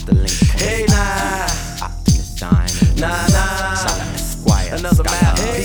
Mr. Lincoln. Hey nah, Optimus Diamond. nah. Salah Esquire. Another Scholar, math.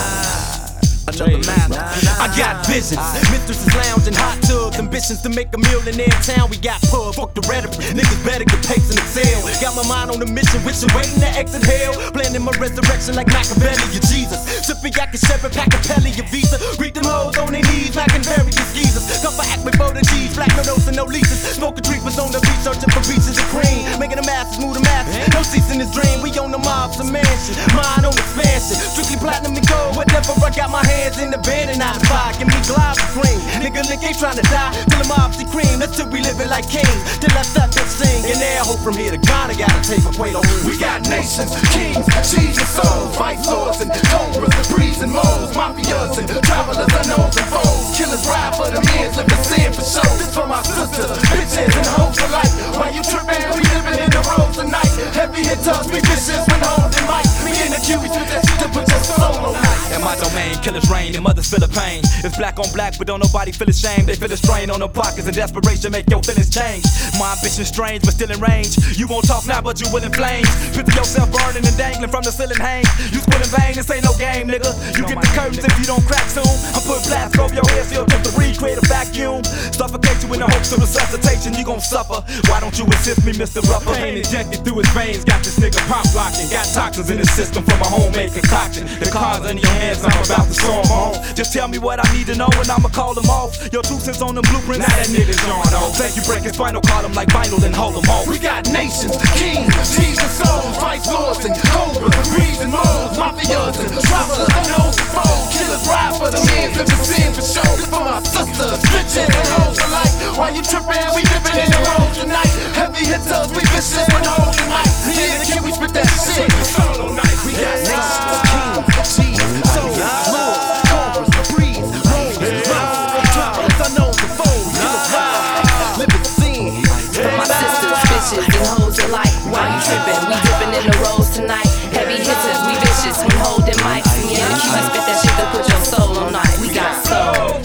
Another Another math. I got visions. Mistresses lounging, hot tubs, ambitions to make a millionaire town. We got pub, fuck the rhetoric. Niggas better get pace and excel. Got my mind on the mission, wishing, waiting to exit hell. Planning my resurrection like Machiavelli, your Jesus. Sipping yak and Chevy, pack a Pelly, your Visa. Read them hoes on their knees, packing various geezers. Come for act before the G's, black no notes and no leases. Smoking treatments on the beach, searching for pieces of cream. Making the masses move the masses. No seats in this dream, we on the mobs, a mansion. Mind on expansion, strictly platinum and gold. Whatever, I got my hands in the bed and out the fire. Give me glide cream. Nigga Link ain't trying to die till the mobs see cream. That's till we living like kings. Till I start to sing. And now hope from here to Ghana gotta take a plate on. We got nations, kings, cheese and souls, vice lords and cobras, breeds and moles, mafias and travelers, unknowns and foes. Killers ride for the men, live the sin for show. This for my sisters, bitches and hoes alike. While you tripping, we living in the road tonight. Heavy hitters, we vicious when holding mic. Me and the Cubies with that shit to put your soul on ice. In my domain, killers reign and mothers feel the pain. It's black on black, but don't nobody feel ashamed. They feel the strain on their pockets and desperation make your feelings change. My ambition strange, but still in range. You gon' talk now, but you will in flames. Picture yourself burning and dangling from the ceiling hang. You spin in vain, this ain't no game, nigga. You get the curtains if you don't crack soon. I'm putting blast over your head, still took the recreate a vacuum. Suffocate you in the hopes of resuscitation, you gon' suffer. Why don't you assist me, Mr. Rupper? Pain injected through his veins, got this nigga pop locking. Got toxins in his system from a homemade concoction. The cards in your hands, I'm about to storm home. Just tell me what I need to know and I'ma call them off. Your 2 cents on them blueprints. Now that nigga's going on. Thank you, break his spinal column like vinyl and hold them off. We got nations, kings, cheese and souls, vice lords and cobras, breeds and moles, mafias and travelers, unknowns and foes. Killers ride for the men, live the sin for show. This for my sisters, bitches and hoes alike. While you tripping, we living in the road tonight. Heavy hitters, we vicious when holding mic. Yeah, the we spit that shit. Solo night. We got nations, kings, cheese and souls, moles, cobras, breeds, moles, travelers, unknowns and foes. Killers ride, live the sin. For my sisters, bitches, and hoes alike. Why you trippin'? We dippin' in the roads tonight. Heavy hitters, we vicious when holding mics. Yeah, the Cuban spit that shit to put your soul on night. We got soul.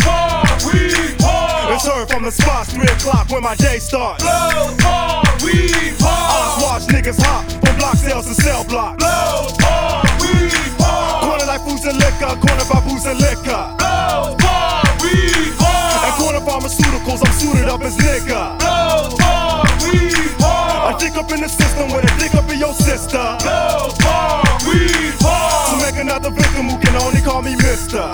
It's heard from the spots, 3 o'clock when my day starts. Us watch niggas hop from block sales to cell blocks. Corner like foods and liquor, corner by booze and liquor. And corner pharmaceuticals, I'm suited up as nigga. I dig up in the system with a dig up in your sister. To make another victim who can only call me mister.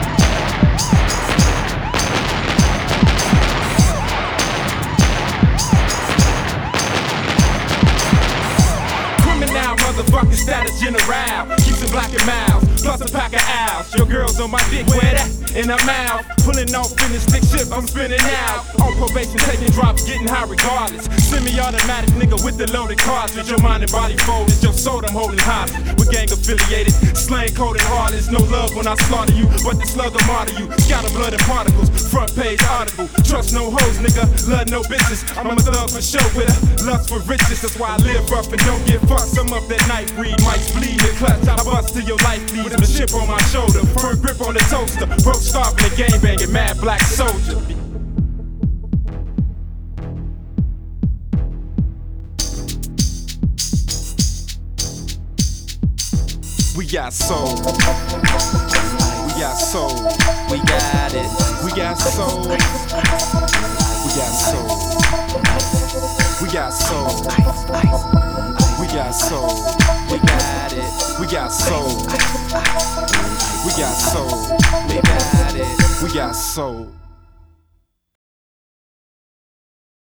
Now, motherfucking status general. Keeps it black and mild, plus a pack of owls. Your girl's on my dick, where that? In her mouth. Pulling off finished stick shift, I'm spinning out. On probation, taking drops, getting high regardless. Semi-automatic nigga with the loaded cartridge. Your mind and body fold, it's your soul I'm holding hostage. We're gang affiliated, slang coded heartless. No love when I slaughter you, but the slug will martyr you. Scatter blood and particles, front page article. Trust no hoes, nigga, love no bitches. I'm a thug for show with a lust for riches. That's why I live rough and don't get fucked. Some up that night breed, might bleed the clutch. I bust till your life bleeds. With a chip on my shoulder, firm grip on the toaster. Broke starving the game banging, mad black soldier. We got soul. We got soul. We got it. We got soul. We got soul. We got soul. We got soul. We got it. We got soul. We got soul. We got it. We got soul.